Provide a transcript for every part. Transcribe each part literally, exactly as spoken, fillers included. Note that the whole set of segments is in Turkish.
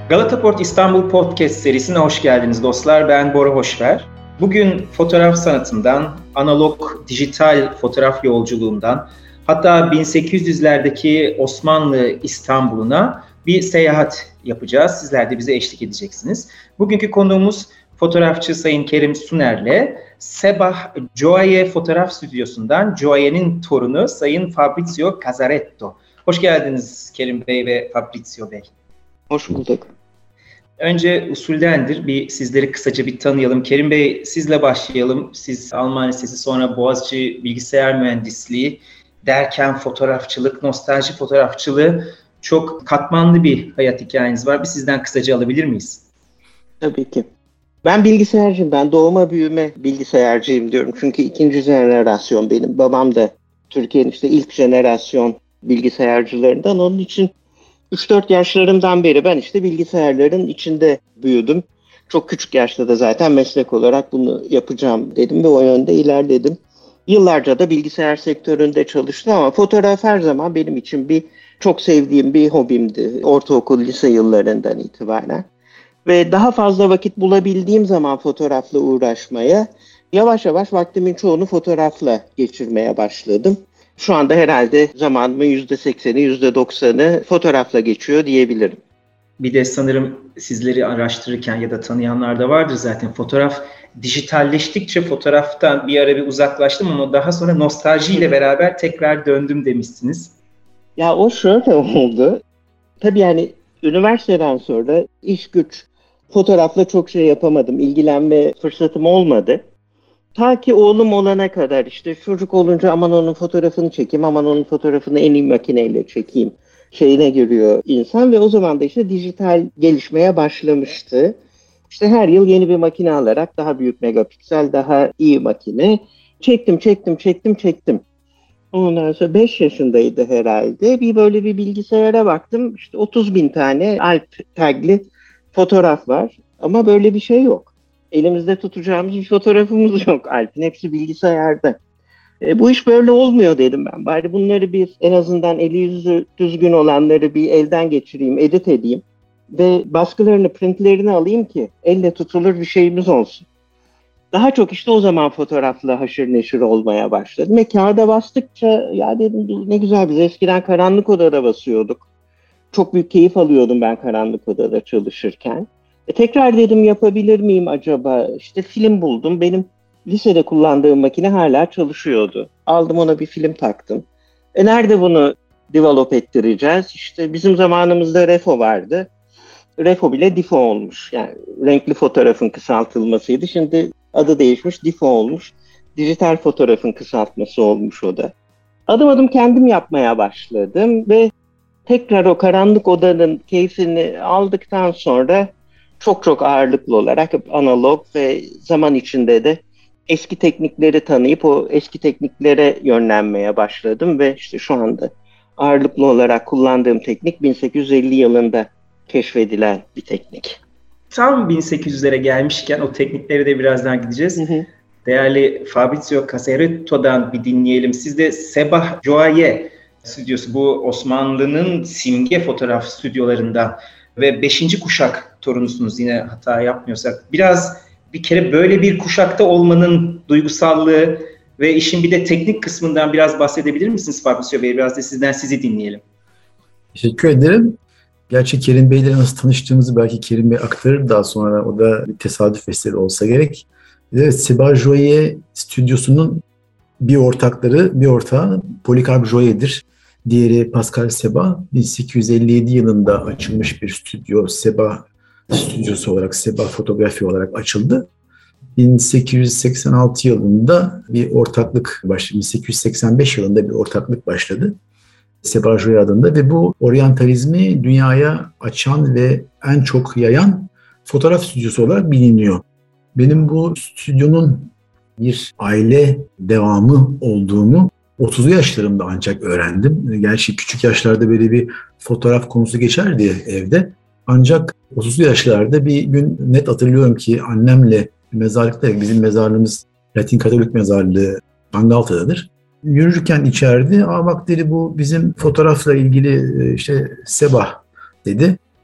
Galata Port İstanbul Podcast serisine hoş geldiniz dostlar. Ben Bora Hoşver. Bugün fotoğraf sanatından, analog, dijital fotoğraf yolculuğundan, hatta bin sekiz yüzlerdeki Osmanlı İstanbul'una bir seyahat yapacağız. Sizler de bize eşlik edeceksiniz. Bugünkü konuğumuz fotoğrafçı Sayın Kerim Suner'le Sebah Gioie Fotoğraf Stüdyosu'ndan Gioie'nin torunu Sayın Fabrizio Casaretto. Hoş geldiniz Kerim Bey ve Fabrizio Bey. Hoş bulduk. Önce usuldendir. Bir sizleri kısaca bir tanıyalım. Kerim Bey, sizle başlayalım. Siz Alman Lisesi, sonra Boğaziçi Bilgisayar Mühendisliği derken fotoğrafçılık, nostalji fotoğrafçılığı, çok katmanlı bir hayat hikayeniz var. Bir sizden kısaca alabilir miyiz? Tabii ki. Ben bilgisayarcıyım. Ben doğma büyüme bilgisayarcıyım diyorum. Çünkü ikinci jenerasyon benim. Babam da Türkiye'nin işte ilk jenerasyon bilgisayarcılarından. Onun için üç dört yaşlarımdan beri ben işte bilgisayarların içinde büyüdüm. Çok küçük yaşta da zaten meslek olarak bunu yapacağım dedim ve o yönde ilerledim. Yıllarca da bilgisayar sektöründe çalıştım ama fotoğraf her zaman benim için bir çok sevdiğim bir hobimdi. Ortaokul, lise yıllarından itibaren. Ve daha fazla vakit bulabildiğim zaman fotoğrafla uğraşmaya, yavaş yavaş vaktimin çoğunu fotoğrafla geçirmeye başladım. Şu anda herhalde zamanımın yüzde sekseni, yüzde doksanı fotoğrafla geçiyor diyebilirim. Bir de sanırım sizleri araştırırken ya da tanıyanlar da vardır zaten. Fotoğraf dijitalleştikçe fotoğraftan bir ara bir uzaklaştım ama daha sonra nostaljiyle beraber tekrar döndüm demişsiniz. Ya o şöyle oldu. Tabii yani üniversiteden sonra iş güç, fotoğrafla çok şey yapamadım. İlgilenme fırsatım olmadı. Ta ki oğlum olana kadar işte çocuk olunca aman onun fotoğrafını çekeyim, aman onun fotoğrafını en iyi makineyle çekeyim şeyine giriyor insan ve o zaman da işte dijital gelişmeye başlamıştı. İşte her yıl yeni bir makine alarak daha büyük megapiksel, daha iyi makine çektim, çektim, çektim, çektim. Ondan sonra beş yaşındaydı herhalde. Bir böyle bir bilgisayara baktım. İşte otuz bin tane Alp tagli fotoğraf var ama böyle bir şey yok. Elimizde tutacağımız bir fotoğrafımız yok Alp'in. Hepsi bilgisayarda. E, bu iş böyle olmuyor dedim ben. Bari bunları bir en azından eli yüzü düzgün olanları bir elden geçireyim, edit edeyim. Ve baskılarını, printlerini alayım ki elle tutulur bir şeyimiz olsun. Daha çok işte o zaman fotoğrafla haşır neşir olmaya başladım. Ve kağıda bastıkça ya dedim ne güzel biz eskiden karanlık odada basıyorduk. Çok büyük keyif alıyordum ben karanlık odada çalışırken. E, tekrar dedim yapabilir miyim acaba? İşte film buldum. Benim lisede kullandığım makine hala çalışıyordu. Aldım ona bir film taktım. E nerede bunu develop ettireceğiz? İşte bizim zamanımızda Refo vardı. Refo bile Difo olmuş. Yani renkli fotoğrafın kısaltılmasıydı. Şimdi adı değişmiş, Difo olmuş. Dijital fotoğrafın kısaltması olmuş o da. Adım adım kendim yapmaya başladım ve tekrar o karanlık odanın keyfini aldıktan sonra çok çok ağırlıklı olarak analog ve zaman içinde de eski teknikleri tanıyıp o eski tekniklere yönlenmeye başladım ve işte şu anda ağırlıklı olarak kullandığım teknik bin sekiz yüz elli yılında keşfedilen bir teknik. Tam bin sekiz yüzlere gelmişken o tekniklere de birazdan gideceğiz. Hı hı. Değerli Fabrizio Casaretto'dan bir dinleyelim. Siz de Sebah Gioie stüdyosu, bu Osmanlı'nın simge fotoğraf stüdyolarından ve beşinci kuşak torunusunuz yine hata yapmıyorsak. Biraz bir kere böyle bir kuşakta olmanın duygusallığı ve işin bir de teknik kısmından biraz bahsedebilir misiniz Fabrizio Bey? Biraz da sizden sizi dinleyelim. Teşekkür ederim. Gerçi Kerim Bey'le nasıl tanıştığımızı belki Kerim Bey aktarır daha sonra. O da bir tesadüf eseri olsa gerek. Evet, Sebah Gioie stüdyosunun bir ortakları, bir ortağı Polikarp Gioie'dir. Diğeri Pascal Sebah. bin sekiz yüz elli yedi yılında açılmış bir stüdyo. Sebah stüdyosu olarak, Sebah fotoğrafi olarak açıldı. bin sekiz yüz seksen altı yılında bir ortaklık başladı. bin sekiz yüz seksen beş yılında bir ortaklık başladı. Sebah Gioie adında ve bu oryantalizmi dünyaya açan ve en çok yayan fotoğraf stüdyosu olarak biliniyor. Benim bu stüdyonun bir aile devamı olduğunu otuzlu yaşlarımda ancak öğrendim. Gerçi küçük yaşlarda böyle bir fotoğraf konusu geçerdi evde. Ancak otuzlu yaşlarda bir gün net hatırlıyorum ki annemle mezarlıkta, bizim mezarlığımız Latin Katolik mezarlığı Angalta'dadır. Yürürken içeride, aa bak dedi bu bizim fotoğrafla ilgili işte Sebah dedi.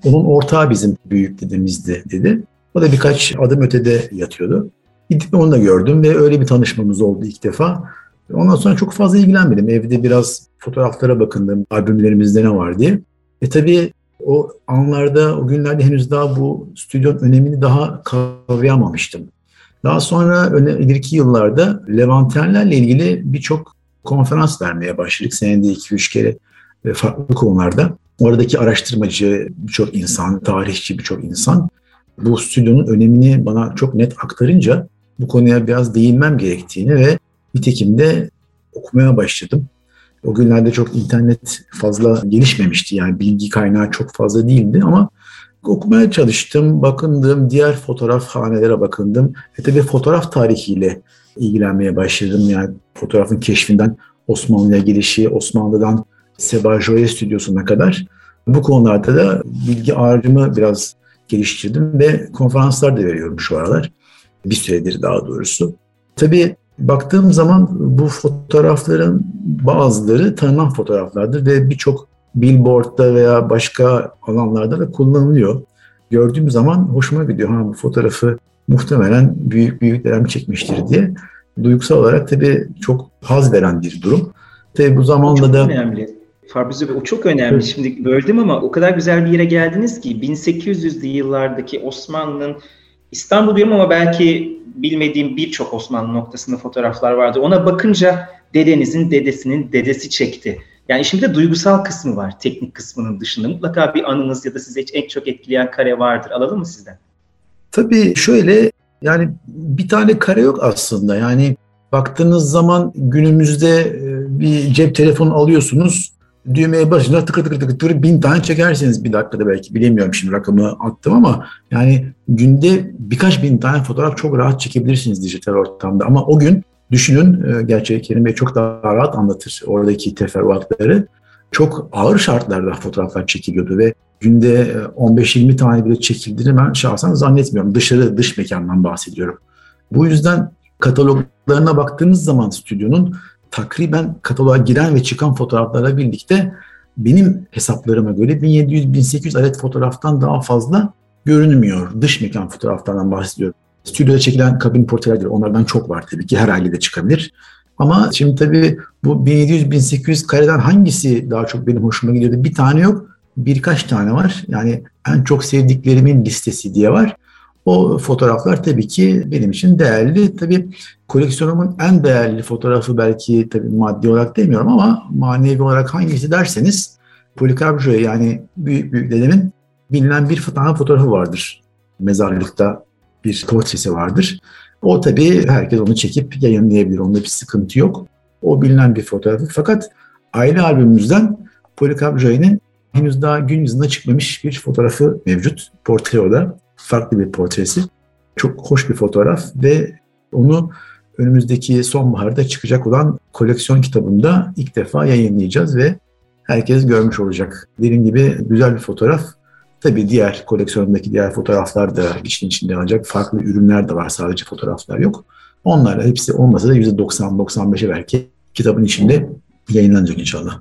Onun ortağı bizim büyük dedemizdi dedi. O da birkaç adım ötede yatıyordu. Gidip onu da gördüm ve öyle bir tanışmamız oldu ilk defa. Ondan sonra çok fazla ilgilenmedim. Evde biraz fotoğraflara bakındım, albümlerimizde ne var diye. E tabii o anlarda, o günlerde henüz daha bu stüdyonun önemini daha kavrayamamıştım. Daha sonra ileriki yıllarda Levantenlerle ilgili birçok konferans vermeye başladık. Senede iki üç kere farklı konularda. Oradaki araştırmacı birçok insan, tarihçi birçok insan bu stüdyonun önemini bana çok net aktarınca bu konuya biraz değinmem gerektiğini ve nitekim de okumaya başladım. O günlerde çok internet fazla gelişmemişti, yani bilgi kaynağı çok fazla değildi ama okumaya çalıştım, bakındım, diğer fotoğrafhanelere bakındım. E tabii fotoğraf tarihiyle ilgilenmeye başladım. Yani fotoğrafın keşfinden Osmanlı'ya gelişi, Osmanlı'dan Sebah Joye stüdyosuna kadar bu konularda da bilgi ağacımı biraz geliştirdim ve konferanslar da veriyorum şu aralar. Bir süredir daha doğrusu. Tabii baktığım zaman bu fotoğrafların bazıları tanınan fotoğraflardır ve birçok billboardda veya başka alanlarda da kullanılıyor. Gördüğüm zaman hoşuma gidiyor. Ha, bu fotoğrafı muhtemelen büyük büyüklerim çekmiştir diye. Duygusal olarak tabii çok haz veren bir durum. Tabii bu zamanla çok da... önemli. Fabrizio Bey, o çok önemli. Evet. Şimdi böldüm ama o kadar güzel bir yere geldiniz ki bin sekiz yüzlü yıllardaki Osmanlı'nın, İstanbul diyorum ama belki bilmediğim birçok Osmanlı noktasında fotoğraflar vardı. Ona bakınca dedenizin dedesinin dedesi çekti. Yani işin bir de duygusal kısmı var, teknik kısmının dışında. Mutlaka bir anınız ya da sizi en çok etkileyen kare vardır. Alalım mı sizden? Tabii şöyle, yani bir tane kare yok aslında. Yani baktığınız zaman günümüzde bir cep telefonu alıyorsunuz, düğmeye basınca tıkır tıkır tıkır tıkır bin tane çekersiniz bir dakikada belki. Bilemiyorum, şimdi rakamı attım ama yani günde birkaç bin tane fotoğraf çok rahat çekebilirsiniz dijital ortamda. Ama o gün düşünün, gerçi Kerim Bey çok daha rahat anlatır oradaki teferruatları. Çok ağır şartlarda fotoğraflar çekiliyordu ve günde on beş yirmi tane bile çekildiğini ben şahsen zannetmiyorum. Dışarı, dış mekandan bahsediyorum. Bu yüzden kataloglarına baktığınız zaman stüdyonun takriben kataloğa giren ve çıkan fotoğraflarla birlikte benim hesaplarıma göre bin yedi yüz bin sekiz yüz adet fotoğraftan daha fazla görünmüyor. Dış mekan fotoğraflardan bahsediyorum. Stüdyoda çekilen kabin portrelerdir. Onlardan çok var tabii ki. Her ailede çıkabilir. Ama şimdi tabii bu bin yedi yüz bin sekiz yüz kareden hangisi daha çok benim hoşuma gidiyordu? Bir tane yok. Birkaç tane var. Yani en çok sevdiklerimin listesi diye var. O fotoğraflar tabii ki benim için değerli. Tabii koleksiyonumun en değerli fotoğrafı belki tabii maddi olarak demiyorum ama manevi olarak hangisi derseniz Polikarp Joye, yani büyük büyük dedemin bilinen bir tane fotoğrafı vardır. Mezarlıkta bir portresi vardır. O tabii herkes onu çekip yayınlayabilir. Onda bir sıkıntı yok. O bilinen bir fotoğrafı. Fakat aile albümümüzden Polikarp Joye'nin henüz daha gün yüzüne çıkmamış bir fotoğrafı mevcut. Portre o da. Farklı bir portresi. Çok hoş bir fotoğraf ve onu önümüzdeki sonbaharda çıkacak olan koleksiyon kitabında ilk defa yayınlayacağız ve herkes görmüş olacak. Dediğim gibi güzel bir fotoğraf. Tabii diğer koleksiyondaki diğer fotoğraflar da işin içinde alacak. Farklı ürünler de var, sadece fotoğraflar yok. Onlar hepsi olmasa da yüzde doksan doksan beşe belki kitabın içinde yayınlanacak inşallah.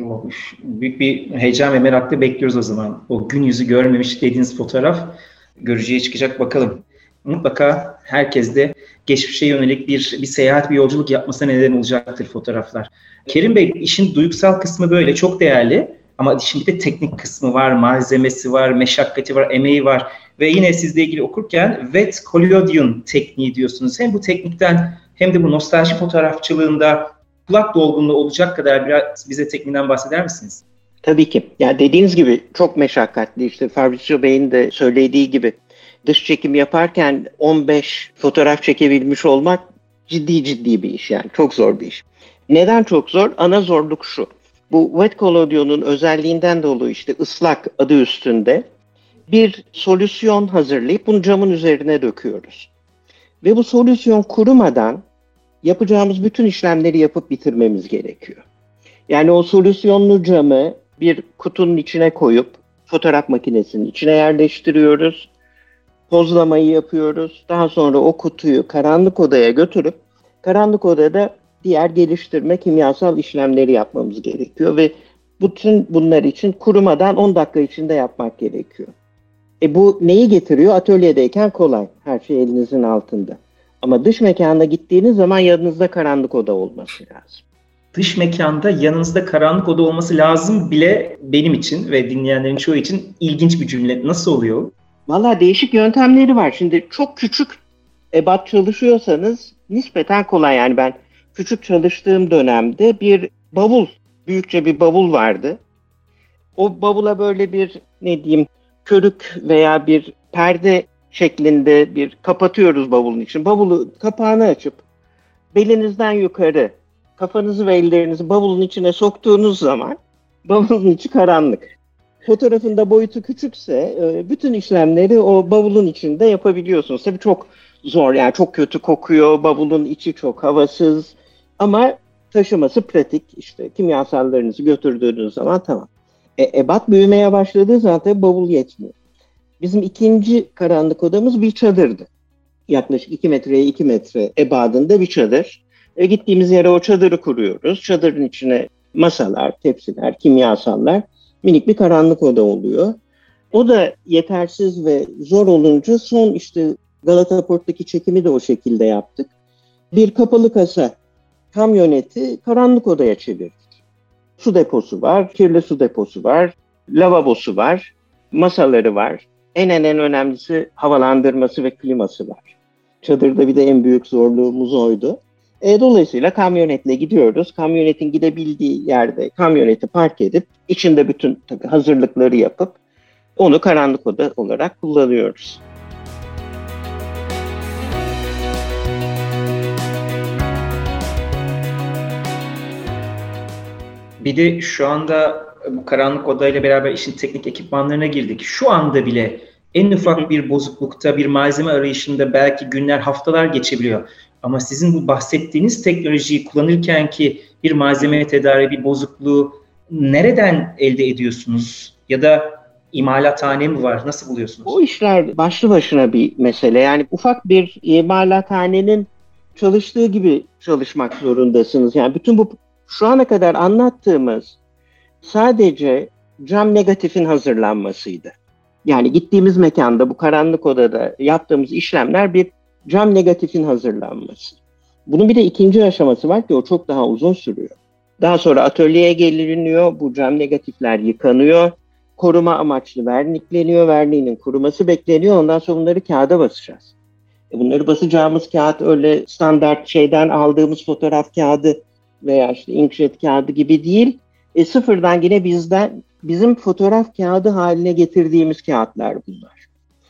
Büyük bir heyecan ve merakla bekliyoruz o zaman. O gün yüzü görmemiş dediğiniz fotoğraf görücüye çıkacak, bakalım. Mutlaka herkes de geçmişe yönelik bir, bir seyahat, bir yolculuk yapmasına neden olacaktır fotoğraflar. Kerim Bey, işin duygusal kısmı böyle çok değerli ama işin bir de teknik kısmı var, malzemesi var, meşakkati var, emeği var ve yine sizle ilgili okurken wet collodion tekniği diyorsunuz. Hem bu teknikten hem de bu nostalji fotoğrafçılığında kulak dolgunluğu olacak kadar biraz bize tekniğinden bahseder misiniz? Tabii ki. Yani dediğiniz gibi çok meşakkatli. İşte Fabrizio Bey'in de söylediği gibi dış çekim yaparken on beş fotoğraf çekebilmiş olmak ciddi ciddi bir iş, yani çok zor bir iş. Neden çok zor? Ana zorluk şu. Bu wet collodion'un özelliğinden dolayı işte ıslak adı üstünde bir solüsyon hazırlayıp bunu camın üzerine döküyoruz. Ve bu solüsyon kurumadan yapacağımız bütün işlemleri yapıp bitirmemiz gerekiyor. Yani o solüsyonlu camı bir kutunun içine koyup fotoğraf makinesinin içine yerleştiriyoruz. Pozlamayı yapıyoruz. Daha sonra o kutuyu karanlık odaya götürüp karanlık odada diğer geliştirme kimyasal işlemleri yapmamız gerekiyor ve Bütün bunlar için kurumadan on dakika içinde yapmak gerekiyor. E bu neyi getiriyor? Atölyedeyken kolay. Her şey elinizin altında. Ama dış mekana gittiğiniz zaman yanınızda karanlık oda olması lazım. Dış mekanda yanınızda karanlık oda olması lazım bile benim için ve dinleyenlerin çoğu için ilginç bir cümle. Nasıl oluyor? Vallahi değişik yöntemleri var. Şimdi çok küçük ebat çalışıyorsanız nispeten kolay. Yani ben küçük çalıştığım dönemde bir bavul, büyükçe bir bavul vardı. O bavula böyle bir ne diyeyim körük veya bir perde şeklinde bir kapatıyoruz bavulun için. Bavulu kapağını açıp belinizden yukarı kafanızı ve ellerinizi bavulun içine soktuğunuz zaman bavulun içi karanlık. Fotoğrafın da boyutu küçükse bütün işlemleri o bavulun içinde yapabiliyorsunuz. Tabii çok zor, yani çok kötü kokuyor, bavulun içi çok havasız ama taşıması pratik. İşte kimyasallarınızı götürdüğünüz zaman tamam. E, ebat büyümeye başladığı zaten bavul yetmiyor. Bizim ikinci karanlık odamız bir çadırdı. Yaklaşık iki metreye iki metre ebadında bir çadır. E, gittiğimiz yere o çadırı kuruyoruz. Çadırın içine masalar, tepsiler, kimyasallar, minik bir karanlık oda oluyor. O da yetersiz ve zor olunca son işte Galata Port'taki çekimi de o şekilde yaptık. Bir kapalı kasa kamyoneti karanlık odaya çevirdik. Su deposu var, kirli su deposu var, lavabosu var, masaları var. En en en önemlisi havalandırması ve kliması var. Çadırda bir de en büyük zorluğumuz oydu. E, dolayısıyla kamyonetle gidiyoruz. Kamyonetin gidebildiği yerde kamyoneti park edip içinde bütün tabii hazırlıkları yapıp onu karanlık oda olarak kullanıyoruz. Bir de şu anda bu karanlık odayla beraber işin teknik ekipmanlarına girdik. Şu anda bile en ufak bir bozuklukta, bir malzeme arayışında belki günler, haftalar geçebiliyor. Ama sizin bu bahsettiğiniz teknolojiyi kullanırken ki bir malzeme tedariği, bir bozukluğu nereden elde ediyorsunuz? Ya da imalathane mi var? Nasıl buluyorsunuz? Bu işler başlı başına bir mesele. Yani ufak bir imalathanenin çalıştığı gibi çalışmak zorundasınız. Yani bütün bu şu ana kadar anlattığımız sadece cam negatifin hazırlanmasıydı. Yani gittiğimiz mekanda, bu karanlık odada yaptığımız işlemler bir cam negatifin hazırlanması. Bunun bir de ikinci aşaması var ki o çok daha uzun sürüyor. Daha sonra atölyeye geliniyor, bu cam negatifler yıkanıyor, koruma amaçlı vernikleniyor, verniğinin kuruması bekleniyor, ondan sonra bunları kağıda basacağız. E bunları basacağımız kağıt öyle standart şeyden aldığımız fotoğraf kağıdı veya işte inkjet kağıdı gibi değil, e sıfırdan yine bizden, bizim fotoğraf kağıdı haline getirdiğimiz kağıtlar bunlar.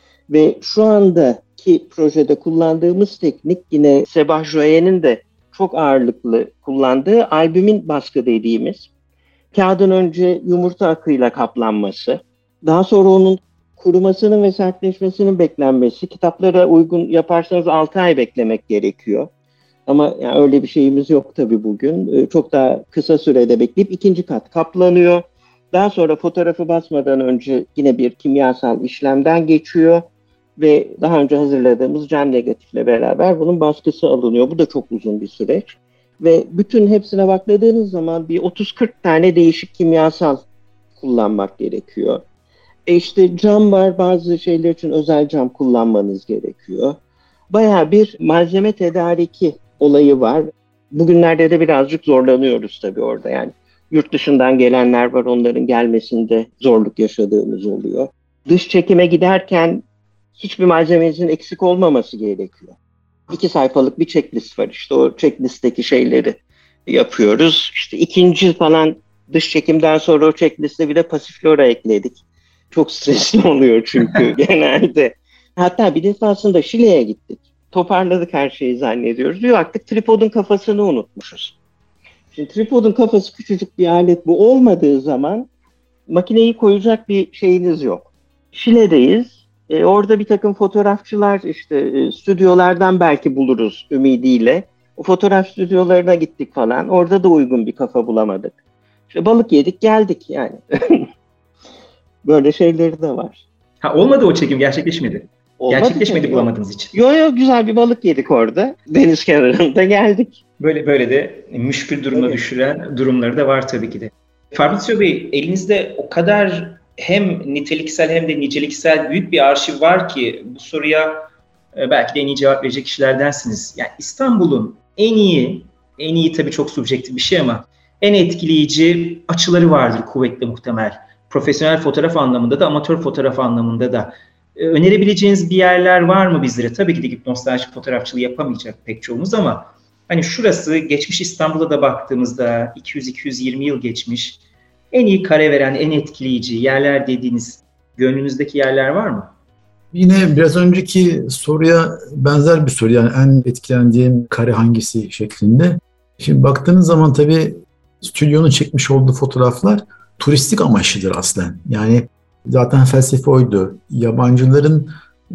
Ve şu andaki projede kullandığımız teknik yine Sebah Joyet'in de çok ağırlıklı kullandığı albümin baskı dediğimiz. Kağıdın önce yumurta akıyla kaplanması, daha sonra onun kurumasının ve sertleşmesinin beklenmesi. Kitaplara uygun yaparsanız altı ay beklemek gerekiyor. Ama yani öyle bir şeyimiz yok tabii bugün. Çok daha kısa sürede bekleyip ikinci kat kaplanıyor. Daha sonra fotoğrafı basmadan önce yine bir kimyasal işlemden geçiyor. Ve daha önce hazırladığımız cam negatifle beraber bunun baskısı alınıyor. Bu da çok uzun bir süreç. Ve bütün hepsine bakladığınız zaman bir otuz kırk tane değişik kimyasal kullanmak gerekiyor. E işte cam var, bazı şeyler için özel cam kullanmanız gerekiyor. Bayağı bir malzeme tedariki olayı var. Bugünlerde de birazcık zorlanıyoruz tabii orada. Yani yurt dışından gelenler var, onların gelmesinde zorluk yaşadığımız oluyor. Dış çekime giderken hiçbir malzemenizin eksik olmaması gerekiyor. İki sayfalık bir checklist var, işte o checklistteki şeyleri yapıyoruz. İşte ikinci falan dış çekimden sonra o checkliste bir de pasiflora ekledik. Çok stresli oluyor çünkü genelde. Hatta bir defasında Şile'ye gittik. Toparladık her şeyi zannediyoruz. Bir baktık tripodun kafasını unutmuşuz. Şimdi tripodun kafası küçücük bir alet, bu olmadığı zaman makineyi koyacak bir şeyiniz yok. Şile'deyiz. E, orada bir takım fotoğrafçılar işte e, stüdyolardan belki buluruz ümidiyle. O fotoğraf stüdyolarına gittik falan. Orada da uygun bir kafa bulamadık. İşte balık yedik geldik yani. Böyle şeyleri de var. Ha, olmadı o çekim, gerçekleşmedi. Olmadı Gerçekleşmedi tabii, bulamadığınız için. Yo yo, güzel bir balık yedik orada. Deniz kenarında geldik. Böyle böyle de müşkül duruma evet. düşüren durumları da var tabii ki de. Fabrizio Bey, elinizde o kadar hem niteliksel hem de niceliksel büyük bir arşiv var ki bu soruya belki de en iyi cevap verecek kişilerdensiniz. Yani İstanbul'un en iyi, en iyi tabii çok subjektif bir şey ama en etkileyici açıları vardır kuvvetle muhtemel. Profesyonel fotoğraf anlamında da, amatör fotoğraf anlamında da. Önerebileceğiniz bir yerler var mı bizlere? Tabii ki de gidip nostaljik fotoğrafçılığı yapamayacak pek çoğumuz ama hani şurası geçmiş İstanbul'a da baktığımızda iki yüz iki yüz yirmi yıl geçmiş. En iyi kare veren, en etkileyici yerler dediğiniz gönlünüzdeki yerler var mı? Yine biraz önceki soruya benzer bir soru. Yani en etkilendiğim kare hangisi şeklinde. Şimdi baktığınız zaman tabii stüdyonun çekmiş olduğu fotoğraflar turistik amaçlıdır aslen. Yani zaten felsefe oydu. Yabancıların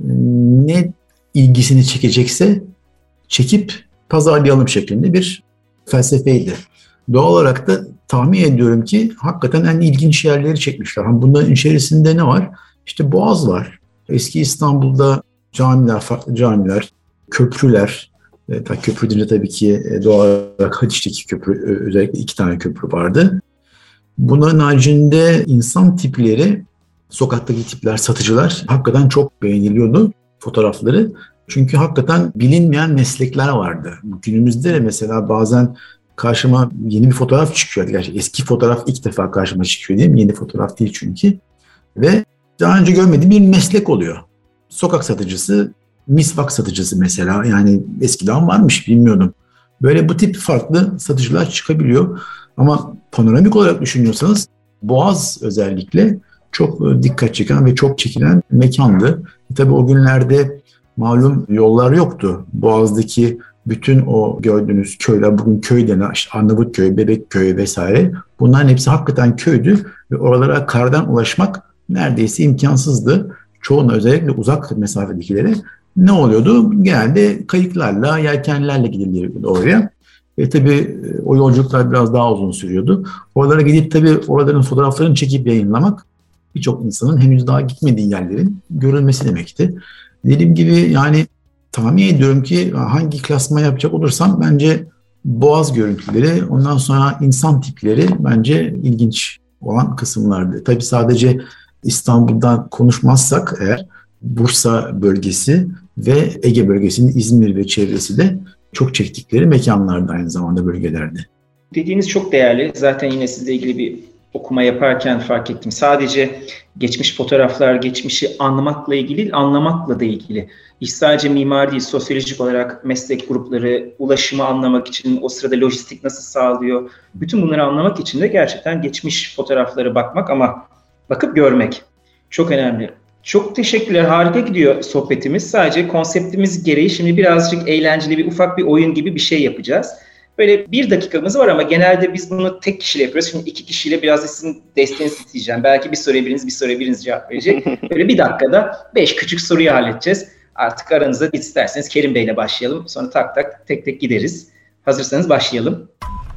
ne ilgisini çekecekse çekip pazarlayalım şeklinde bir felsefeydi. Doğal olarak da tahmin ediyorum ki hakikaten en ilginç yerleri çekmişler. Bunların içerisinde ne var? İşte Boğaz var. Eski İstanbul'da camiler, farklı camiler, köprüler. E, köprü deyince tabii ki doğal olarak Haliç'teki köprü, özellikle iki tane köprü vardı. Bunların haricinde insan tipleri, sokaktaki tipler, satıcılar hakikaten çok beğeniliyordu fotoğrafları. Çünkü hakikaten bilinmeyen meslekler vardı. Günümüzde de mesela bazen karşıma yeni bir fotoğraf çıkıyor. Gerçi eski fotoğraf ilk defa karşıma çıkıyor değil mi? Yeni fotoğraf değil çünkü. Ve daha önce görmediğim bir meslek oluyor. Sokak satıcısı, misvak satıcısı mesela. Yani eskiden varmış, bilmiyordum. Böyle bu tip farklı satıcılar çıkabiliyor. Ama panoramik olarak düşünüyorsanız Boğaz özellikle çok dikkat çeken ve çok çekilen mekandı. E tabii o günlerde malum yollar yoktu. Boğaz'daki bütün o gördüğünüz köyler, bugün köy denen işte Arnavutköy, Bebekköy vesaire, bunların hepsi hakikaten köydü ve oralara kardan ulaşmak neredeyse imkansızdı. Çoğuna, özellikle uzak mesafedekilere ne oluyordu? Genelde kayıklarla, yelkenlerle gidiliyordu oraya. E tabii o yolculuklar biraz daha uzun sürüyordu. Oralara gidip tabii oraların fotoğraflarını çekip yayınlamak birçok insanın henüz daha gitmediği yerlerin görülmesi demekti. Dediğim gibi yani tahmin ediyorum ki hangi klasman yapacak olursam bence Boğaz görüntüleri, ondan sonra insan tipleri bence ilginç olan kısımlardı. Tabii sadece İstanbul'dan konuşmazsak eğer, Bursa bölgesi ve Ege bölgesinin İzmir ve çevresi de çok çektikleri mekanlardı aynı zamanda, bölgelerdi. Dediğiniz çok değerli. Zaten yine sizle ilgili bir okuma yaparken fark ettim. Sadece geçmiş fotoğraflar, geçmişi anlamakla ilgili, anlamakla da ilgili. İş sadece mimari değil, sosyolojik olarak meslek grupları, ulaşımı anlamak için, o sırada lojistik nasıl sağlıyor, bütün bunları anlamak için de gerçekten geçmiş fotoğraflara bakmak ama bakıp görmek çok önemli. Çok teşekkürler. Harika gidiyor sohbetimiz. Sadece konseptimiz gereği şimdi birazcık eğlenceli bir ufak bir oyun gibi bir şey yapacağız. Böyle bir dakikamız var ama genelde biz bunu tek kişiyle yapıyoruz. Şimdi iki kişiyle biraz da sizin desteğinizi isteyeceğim. Belki bir soruya biriniz, bir soruya biriniz cevap verecek. Böyle bir dakikada beş küçük soruyu halledeceğiz. Artık aranızda isterseniz Kerim Bey'le başlayalım. Sonra tak tak tek tek gideriz. Hazırsanız başlayalım.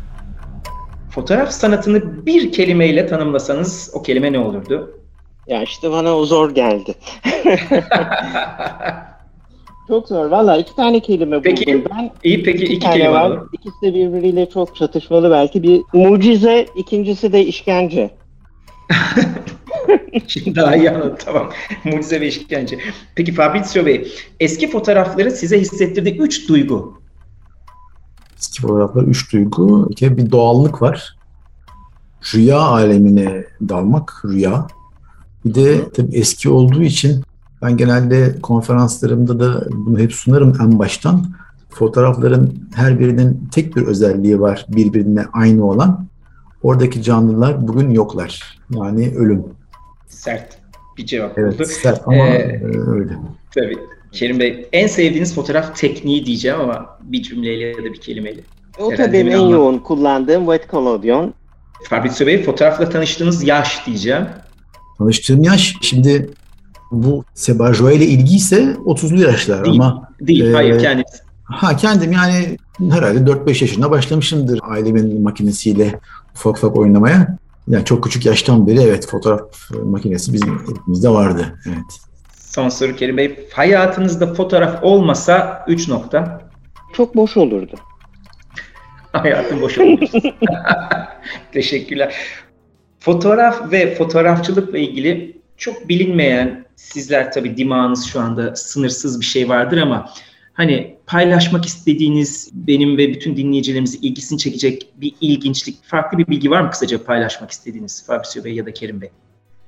Fotoğraf sanatını bir kelimeyle tanımlasanız o kelime ne olurdu? Ya işte bana o zor geldi. Çok zor. Valla iki tane kelime peki, buldum ben. İyi peki iki, iki kelime var. İkisi de birbiriyle çok çatışmalı belki. Bir mucize, ikincisi de işkence. Şimdi daha iyi anladım. Tamam. Mucize ve işkence. Peki Fabrizio Bey, eski fotoğrafları size hissettirdiği üç duygu. Eski fotoğraflar üç duygu. Bir kere bir doğallık var. Rüya alemine dalmak, rüya. Bir de tabii eski olduğu için ben genelde konferanslarımda da bunu hep sunarım en baştan. Fotoğrafların her birinin tek bir özelliği var, birbirine aynı olan. Oradaki canlılar bugün yoklar. Yani ölüm. Sert bir cevap evet, oldu. Evet, sert ama ee, öyle. Tabii. Kerim Bey, en sevdiğiniz fotoğraf tekniği diyeceğim ama bir cümleyle ya da bir kelimeyle. O da benim en yoğun kullandığım wet collodion. Fabrizio Bey, fotoğrafla tanıştığınız yaş diyeceğim. Tanıştığım yaş, şimdi bu Sebajoy ile ilgi ise otuzlu yaşlar değil, ama... Değil, e, hayır kendiniz. Ha kendim yani herhalde dört beş yaşında başlamışımdır ailemin makinesiyle ufak ufak oynamaya. Yani çok küçük yaştan beri evet fotoğraf makinesi bizim hepimizde vardı. Evet. Son soru Kerim Bey. Hayatınızda fotoğraf olmasa üç nokta. Çok boş olurdu. Hayatım boş olurdu. Teşekkürler. Fotoğraf ve fotoğrafçılıkla ilgili çok bilinmeyen, sizler tabii dimağınız şu anda sınırsız bir şey vardır ama hani paylaşmak istediğiniz, benim ve bütün dinleyicilerimizin ilgisini çekecek bir ilginçlik, farklı bir bilgi var mı kısaca paylaşmak istediğiniz Fabrizio Bey ya da Kerim Bey?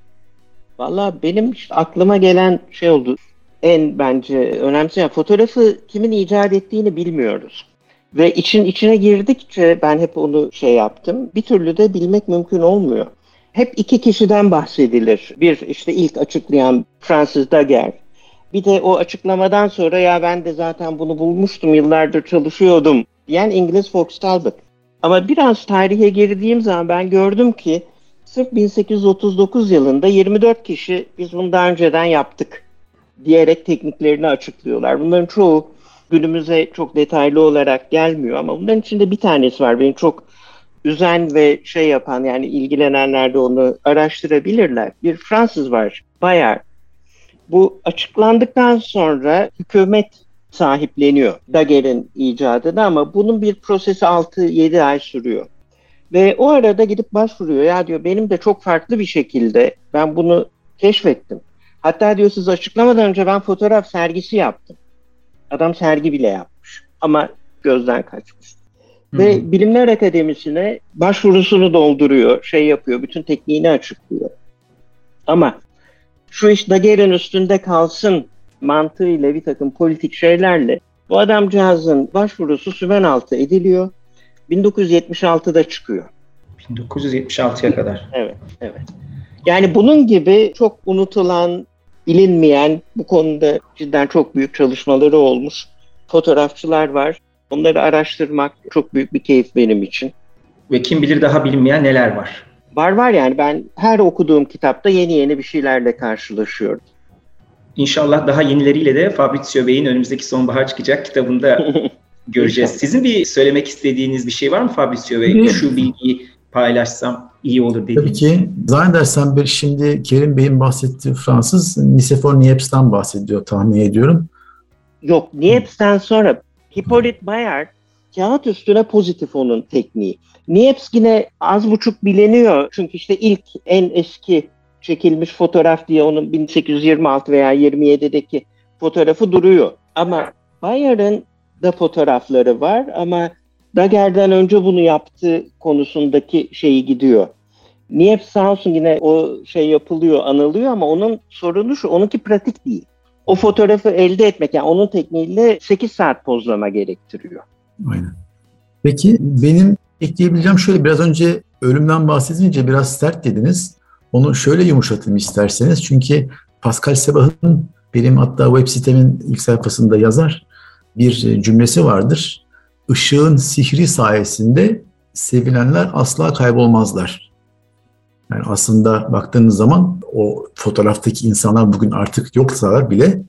Valla benim aklıma gelen şey oldu. En bence önemli, yani fotoğrafı kimin icat ettiğini bilmiyoruz. Ve için içine girdikçe ben hep onu şey yaptım. Bir türlü de bilmek mümkün olmuyor. Hep iki kişiden bahsedilir. Bir işte ilk açıklayan Francis Daguerre. Bir de o açıklamadan sonra ya ben de zaten bunu bulmuştum, yıllardır çalışıyordum diyen İngiliz Fox Talbot. Ama biraz tarihe girdiğim zaman ben gördüm ki sırf bin sekiz yüz otuz dokuz yılında yirmi dört kişi biz bunu daha önceden yaptık diyerek tekniklerini açıklıyorlar. Bunların çoğu günümüze çok detaylı olarak gelmiyor ama bunların içinde bir tanesi var. Beni çok üzen ve şey yapan, yani ilgilenenler de onu araştırabilirler. Bir Fransız var, Bayard. Bu açıklandıktan sonra hükümet sahipleniyor Daguerre'in icadını ama bunun bir prosesi altı yedi ay sürüyor. Ve o arada gidip başvuruyor. Ya diyor benim de çok farklı bir şekilde ben bunu keşfettim. Hatta diyor siz açıklamadan önce ben fotoğraf sergisi yaptım. Adam sergi bile yapmış ama gözden kaçmış. Hı-hı. Ve Bilimler Akademisi'ne başvurusunu dolduruyor, şey yapıyor, bütün tekniğini açıklıyor. Ama şu iş Daguerre'in üstünde kalsın mantığıyla, bir takım politik şeylerle bu adamcağızın başvurusu sümenaltı ediliyor. bin dokuz yüz yetmiş altıda çıkıyor. bin dokuz yüz yetmiş altıya kadar. Evet, evet. Yani bunun gibi çok unutulan, bilinmeyen, bu konuda cidden çok büyük çalışmaları olmuş fotoğrafçılar var. Onları araştırmak çok büyük bir keyif benim için. Ve kim bilir daha bilinmeyen neler var. Var var yani ben her okuduğum kitapta yeni yeni bir şeylerle karşılaşıyorum. İnşallah daha yenileriyle de Fabrizio Bey'in önümüzdeki sonbahar çıkacak kitabında göreceğiz. Sizin bir söylemek istediğiniz bir şey var mı Fabrizio Bey? Evet. Şu bilgiyi paylaşsam iyi olur dediğiniz. Tabii ki. Zannedersem bir şimdi Kerim Bey'in bahsettiği Fransız Nicéphore Niepce'den bahsediyor tahmin ediyorum. Yok, Niepce'den sonra Hippolyte Bayard kağıt üstüne pozitif onun tekniği. Niepce yine az buçuk biliniyor. Çünkü işte ilk en eski çekilmiş fotoğraf diye onun bin sekiz yüz yirmi altı veya yirmi yedideki fotoğrafı duruyor. Ama Bayard'ın da fotoğrafları var ama Daguerre'den önce bunu yaptığı konusundaki şeyi gidiyor. Niepce sağ olsun yine o şey yapılıyor, anılıyor ama onun sorunu şu, onunki pratik değil. O fotoğrafı elde etmek, yani onun tekniğiyle sekiz saat pozlama gerektiriyor. Aynen. Peki benim ekleyebileceğim şöyle, biraz önce ölümden bahsedince biraz sert dediniz. Onu şöyle yumuşatayım isterseniz. Çünkü Pascal Sebah'ın benim hatta web sitemin ilk sayfasında yazar bir cümlesi vardır. Işığın sihri sayesinde sevilenler asla kaybolmazlar. Yani aslında baktığınız zaman o fotoğraftaki insanlar bugün artık yoksalar bile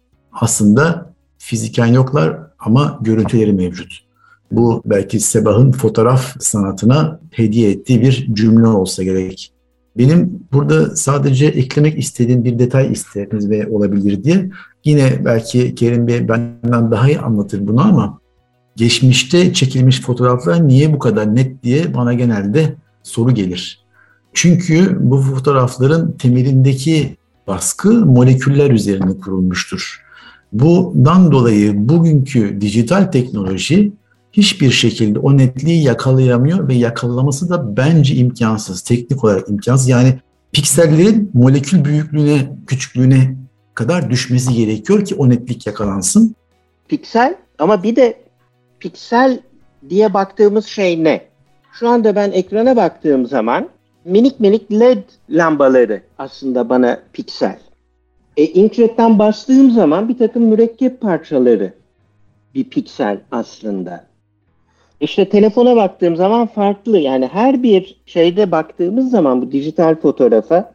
aslında fiziken yoklar ama görüntüleri mevcut. Bu belki Sebah'ın fotoğraf sanatına hediye ettiği bir cümle olsa gerek. Benim burada sadece eklemek istediğim bir detay isteriniz ve olabilir diye. Yine belki Kerim Bey benden daha iyi anlatır bunu ama geçmişte çekilmiş fotoğraflar niye bu kadar net diye bana genelde soru gelir. Çünkü bu fotoğrafların temelindeki baskı moleküller üzerine kurulmuştur. Bundan dolayı bugünkü dijital teknoloji hiçbir şekilde o netliği yakalayamıyor ve yakalaması da bence imkansız, teknik olarak imkansız. Yani piksellerin molekül büyüklüğüne, küçüklüğüne kadar düşmesi gerekiyor ki o netlik yakalansın. Piksel, ama bir de piksel diye baktığımız şey ne? Şu anda ben ekrana baktığım zaman minik minik led lambaları aslında bana piksel. E, inkjetten bastığım zaman bir takım mürekkep parçaları bir piksel aslında. İşte telefona baktığım zaman farklı. Yani her bir şeyde baktığımız zaman bu dijital fotoğrafa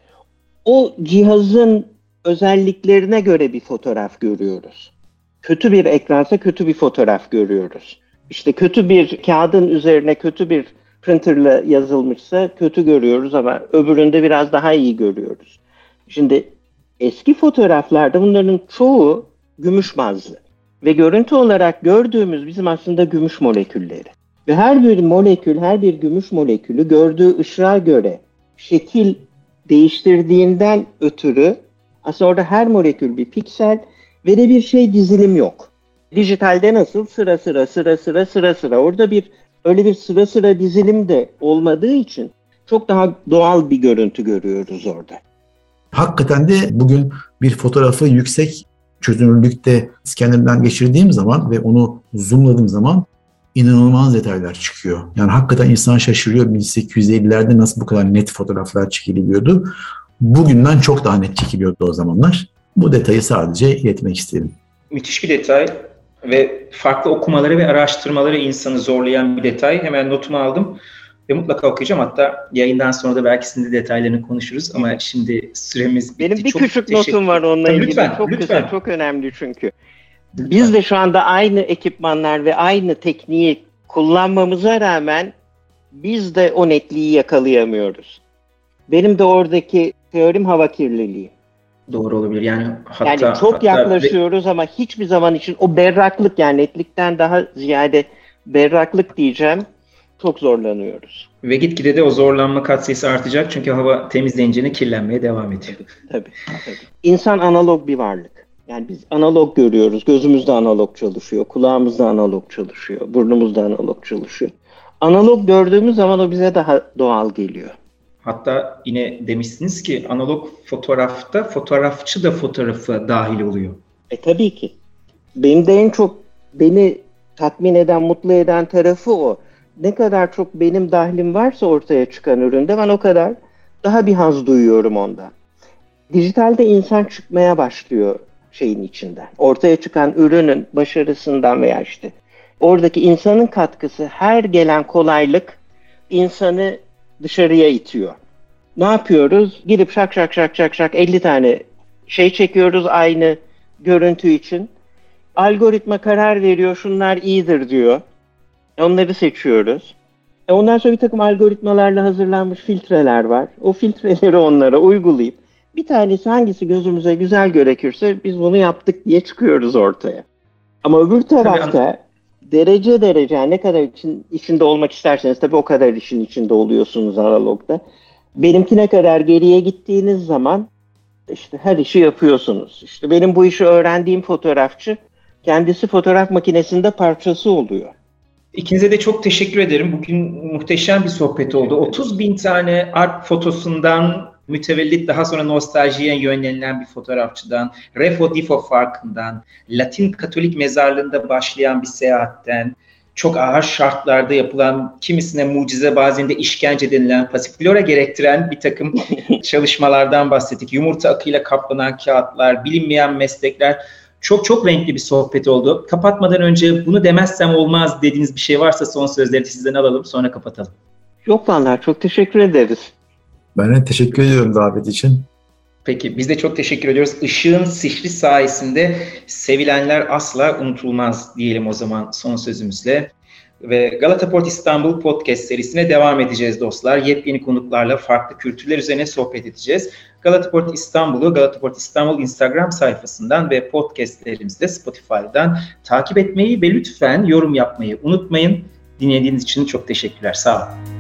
o cihazın özelliklerine göre bir fotoğraf görüyoruz. Kötü bir ekransa kötü bir fotoğraf görüyoruz. İşte kötü bir kağıdın üzerine kötü bir printerla yazılmışsa kötü görüyoruz ama öbüründe biraz daha iyi görüyoruz. Şimdi eski fotoğraflarda bunların çoğu gümüş bazlı. Ve görüntü olarak gördüğümüz bizim aslında gümüş molekülleri. Ve her bir molekül, her bir gümüş molekülü gördüğü ışığa göre şekil değiştirdiğinden ötürü aslında orada her molekül bir piksel ve de bir şey dizilim yok. Dijitalde nasıl sıra sıra sıra sıra sıra sıra orada bir öyle bir sıra sıra dizilim de olmadığı için çok daha doğal bir görüntü görüyoruz orada. Hakikaten de bugün bir fotoğrafı yüksek çözünürlükte scanner'dan geçirdiğim zaman ve onu zoomladığım zaman inanılmaz detaylar çıkıyor. Yani hakikaten insan şaşırıyor. bin sekiz yüz ellilerde nasıl bu kadar net fotoğraflar çekiliyordu. Bugünden çok daha net çekiliyordu o zamanlar. Bu detayı sadece iletmek istedim. Müthiş bir detay ve farklı okumaları ve araştırmaları insanı zorlayan bir detay. Hemen notumu aldım ve mutlaka okuyacağım. Hatta yayından sonra da belki sizin de detaylarını konuşuruz ama şimdi süremiz bitti. Benim bir çok küçük notum var onunla ilgili. Lütfen, çok lütfen. Kısa, çok önemli çünkü. Biz de şu anda aynı ekipmanlar ve aynı tekniği kullanmamıza rağmen biz de o netliği yakalayamıyoruz. Benim de oradaki teorim hava kirliliği. Doğru olabilir. Yani hatta yani çok hatta yaklaşıyoruz ve... ama hiçbir zaman için o berraklık, yani netlikten daha ziyade berraklık diyeceğim, çok zorlanıyoruz. Ve gitgide de o zorlanma katsayısı artacak çünkü hava temizleyince kirlenmeye devam ediyor. Tabii, tabii. İnsan analog bir varlık. Yani biz analog görüyoruz. Gözümüz de analog çalışıyor. Kulağımız da analog çalışıyor. Burnumuz da analog çalışıyor. Analog gördüğümüz zaman o bize daha doğal geliyor. Hatta yine demişsiniz ki analog fotoğrafta fotoğrafçı da fotoğrafa dahil oluyor. E tabii ki. Benim de en çok beni tatmin eden, mutlu eden tarafı o. Ne kadar çok benim dahlim varsa ortaya çıkan üründe ben o kadar daha bir haz duyuyorum ondan. Dijitalde insan çıkmaya başlıyor şeyin içinden. Ortaya çıkan ürünün başarısından veya işte oradaki insanın katkısı, her gelen kolaylık insanı dışarıya itiyor. Ne yapıyoruz? Gidip şak şak şak şak şak elli tane şey çekiyoruz aynı görüntü için. Algoritma karar veriyor, şunlar iyidir diyor. Onları seçiyoruz. E ondan sonra bir takım algoritmalarla hazırlanmış filtreler var. O filtreleri onlara uygulayıp bir tanesi hangisi gözümüze güzel gerekirse biz bunu yaptık diye çıkıyoruz ortaya. Ama öbür tarafta derece derece, yani ne kadar için, içinde olmak isterseniz tabii o kadar işin içinde oluyorsunuz analogda. Benimkine kadar geriye gittiğiniz zaman işte her işi yapıyorsunuz. İşte benim bu işi öğrendiğim fotoğrafçı kendisi fotoğraf makinesinde parçası oluyor. İkinize de çok teşekkür ederim. Bugün muhteşem bir sohbet oldu. otuz bin tane art fotosundan mütevellit daha sonra nostaljiye yönlenilen bir fotoğrafçıdan, Refo Difo farkından, Latin Katolik mezarlığında başlayan bir seyahatten, çok ağır şartlarda yapılan, kimisine mucize bazen de işkence denilen, pasiflora gerektiren bir takım çalışmalardan bahsettik. Yumurta akıyla kaplanan kağıtlar, bilinmeyen meslekler. Çok çok renkli bir sohbet oldu. Kapatmadan önce bunu demezsem olmaz dediğiniz bir şey varsa son sözleri sizden alalım, sonra kapatalım. Yok vallahi, çok teşekkür ederiz. Ben de teşekkür ediyorum davet için. Peki biz de çok teşekkür ediyoruz. Işığın sihri sayesinde sevilenler asla unutulmaz diyelim o zaman son sözümüzle. Ve Galata Port İstanbul Podcast serisine devam edeceğiz dostlar. Yepyeni konuklarla farklı kültürler üzerine sohbet edeceğiz. Galata Port İstanbul'u Galata Port İstanbul Instagram sayfasından ve podcastlerimizde Spotify'dan takip etmeyi ve lütfen yorum yapmayı unutmayın. Dinlediğiniz için çok teşekkürler. Sağ olun.